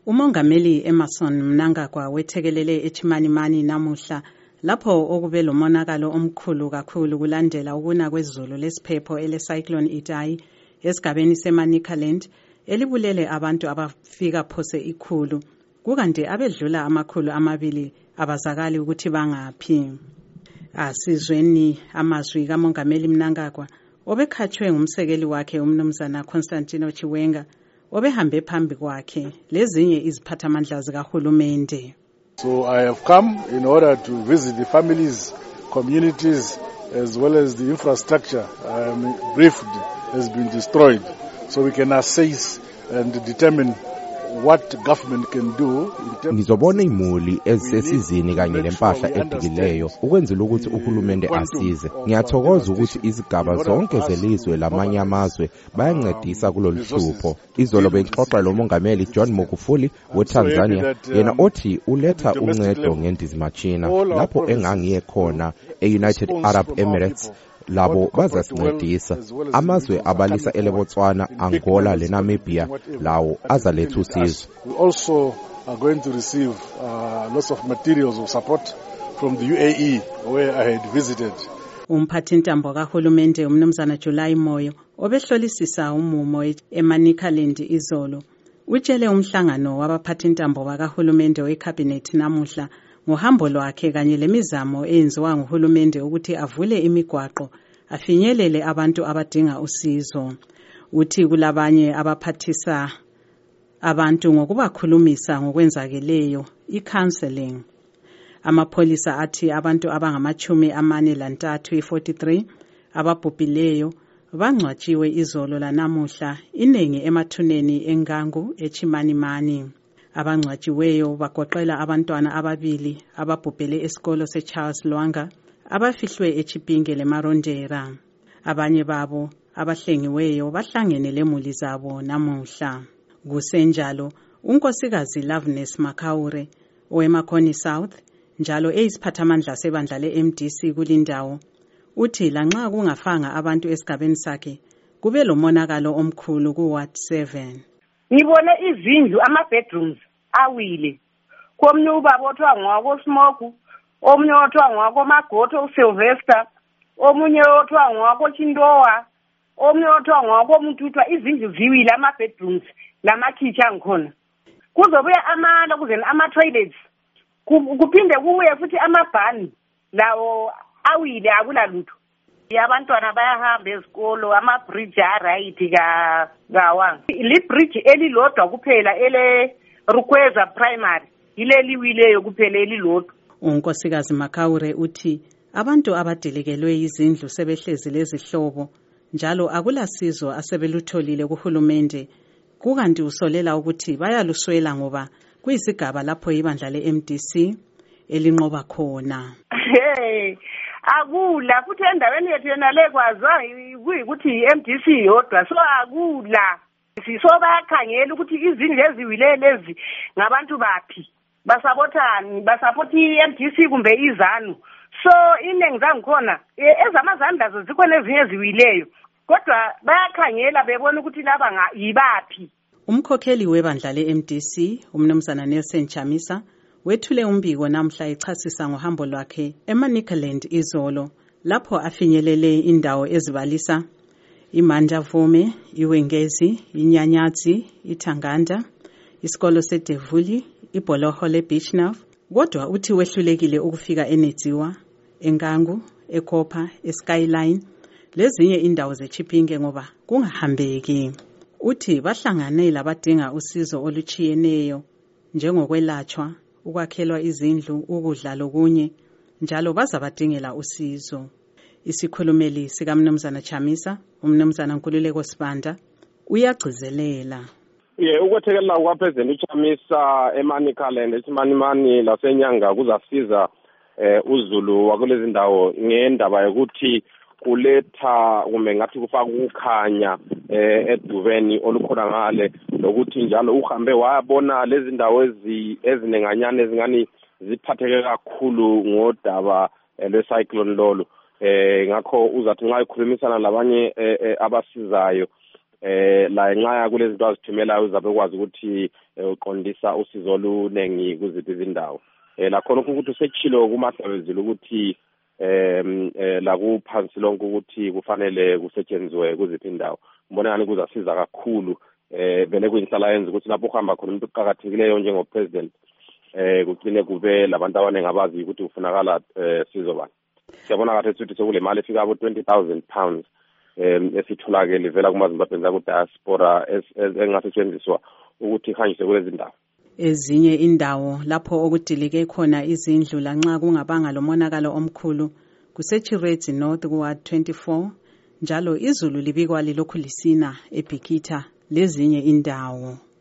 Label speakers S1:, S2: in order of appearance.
S1: Umongameli Emmerson Mnangagwa wethekelele eChimanimani namuhla lapho okube lomonakalo omkhulu kakhulu kulandela ukuna kwezulu lesiphepho ele-Cyclone Idai esigabeni seManicaland elibulele abantu abafika phose 100 kukanti abedlula 200 abazakali ukuthi bangaphi. Asizweni amazwi kamongameli Mnangagwa obekhatshwe ngumsekeli wakhe umnumzana Constantino Chiwenga obehambe phambi kwakhe lezinye iziphathamandla zikahulumende.
S2: So I have come in order to visit the families, communities, as well as the infrastructure briefed has been destroyed, so we can assess and determine what government can do.
S3: Ngizobona imuli ezisesizini kanye lempahla edikileyo ukwenzela ukuthi uhulumende asize. Ngiyathokoza ukuthi izigaba zonke zelizwe lamanye amazwe bayancedisa kulolu hlupho. Izolo bengixoxa lo mongameli John Magufuli weTanzania yena othi uletha uncedo ngendizimachina lapho engangiye khona eUnited Arab Emirates. Labo bazasincedisa. Amazwe abalisa eLebotswana, Angola leNamibia lawo azaletha usizo.
S2: We also are going to receive lots of materials of support from the UAE where I had visited.
S1: Umphathintambo kahulumende umnumzana July Moyo obehlolisisa umumo eManicaland izolo utshele umhlangano wabaphathintambo bakahulumende wecabinet namuhla ngohambo lwakhe kanye lemizamo eyenziwa nguhulumende ukuthi avule imigwaqo afinyelele abantu abadinga usizo. Uthi kulabanye abaphathisa abantu ngokubakhulumisa ngokwenzakeleyo i-counseling. Amapolisa athi abantu abangama-43 ababhubhileyo bangcwatshiwe izolo lanamuhla iningi emathuneni engangu eChimanimani. Abangcwatshiweyo bagoqela abantwana ababili ababhubhele esikolo seCharles Lwanga abafihlwe eChipinge leMarondera. Abanye babo abahlengiweyo bahlangene lemuli zabo namuhla. Kusenjalo unkosikazi Loveness Makaure owemakhoni South njalo eyisiphathamandla sebandla leMDC kulindawo uthi lanxa kungafanga abantu esigabeni sakhe kube lomonakalo omkhulu kuWard 7.
S4: Ngibone izindlu ama-bedrooms awile. Komnye ubaba othiwa ngwako Smoke, omunye othiwa ngwako Magoto uSylvester, omunye othiwa ngwako Chindowa, omunye othiwa ngwako Mututwa. Izindlu ziwile ama-bedrooms lama-kitchen angikhona. Kuzobuya amala kuzeni ama-toilets. Kuphinde kubuye futhi amabhani lawo awile akula lutho. Abantwana bayahamba ezikolo ama-bridge right kawanga. Li-bridge elilodwa kuphela ele Rukweza Primary ileliwileyo kuphela elilodwa.
S1: Unkosikazi Makaure uthi abantu abadelekelwe izindlu sebehlezi lezihlobo njalo akulasizo asebelutholile kuhulumende kukanti usolela ukuthi bayaluswela ngoba kuyisigaba lapho ibandla leMDC elinqoba khona.
S4: Akula futhi endaweni yethu yena lekwazwa kuyikuthi iMDC yodwa so akula. So bayakhangela ukuthi izindlu eziwile lezi ngabantu baphi basabothani basapoti iMDC kumbe izanu. So inengi zangikhona ezamazanu lazo zikhona ezinye eziwileyo kodwa bayakhangela bebona ukuthi laba yibaphi.
S1: Umkhokheli webandla leMDC umnumzana Nelson Chamisa wethule umbiko namhla echasisa ngohambo lwakhe eManicaland izolo lapho afinyelele indawo ezibalisa iManja Vume, iWengezi, iNyanyatsi, iThanganda, isikolo seDevuli, iBholoho leBeachnav. Kodwa uthi wehlulekile ukufika eNedziwa, eNgangu, eKopa, eSkyline lezinye indawo zeChipinge ngoba kungahambeki. Uthi bahlangane labadinga usizo oluchiyeneyo njengokwelatshwa, ukwakhelwa izindlu, ukudla lokunye njalo bazabadingela usizo. Isikhulumeli sikamnumzana Chamisa umnumzana Nkululeko Sibanda uyagcizelela.
S5: Ukwethekelela kwaPresident Chamisa eManicaland eChimanimani laseNyanga kuzasiza uZulu wakulezi ndawo ngendaba yokuthi kuletha kumbe ngathi kufaka ukukhanya edubeni olukhona ngale lokuthi njalo uhambe wabona lezi ndawo ezinenganyana ezingani ziphatheke kakhulu ngodaba lwecyclone lolu. Ngakho uzathi nxa ikhulumisana labanye abasizayo la nxa kulezi zinto azithumelayo uzabe kwazi ukuthi uqondisa usizo olunengi kuziphi izindawo lakhona ukuthi usetshilo kuMahlabezulu ukuthi la kuphansi lonke ukuthi kufanele kusetshenzwe kuziphi indawo ngibona ngani kuzasiza kakhulu vele kuyinhlala yenza ukuthi lapho uhamba khona umuntu oqhakathekileyo njengopresident kugcine kube labantu abaningi abazi ukuthi ufunakala sizo bani. Siyabona kahle ukuthi sekule mali efika abo £20,000 esitholakele vela kumaZimbabwe ku-diaspora engasetshenziswa ukuthi ihanjiswe kulezi ndawo.
S1: Ezinye indawo lapho okudilike khona izindlu lanxa kungabanga lomonakalo omkhulu kuseChirezi North kuWard 24 njalo izulu libikwa lilokhu lisina eBhikitha lezinye indawo.